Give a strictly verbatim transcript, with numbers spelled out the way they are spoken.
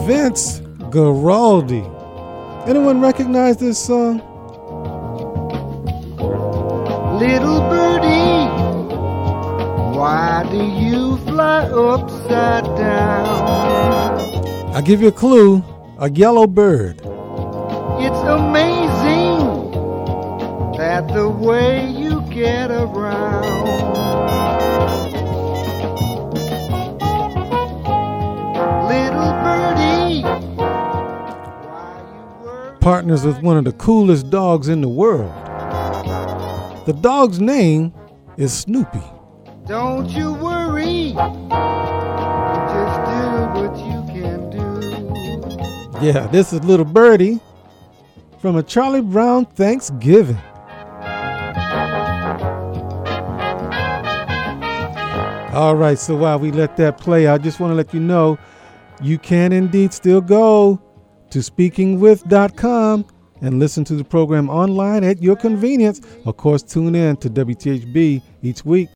Vince Guaraldi. Anyone recognize this song? Little birdie, why do you fly upside down? I'll give you a clue. A yellow bird. It's amazing that the way you get around. Little birdie, why you worry? Partners with one of the coolest dogs in the world. The dog's name is Snoopy. Don't you worry, just do what you can do. Yeah, this is Little Birdie from a Charlie Brown Thanksgiving. All right, so while we let that play, I just want to let you know you can indeed still go to speaking with dot com and listen to the program online at your convenience. Of course, tune in to W T H B each week.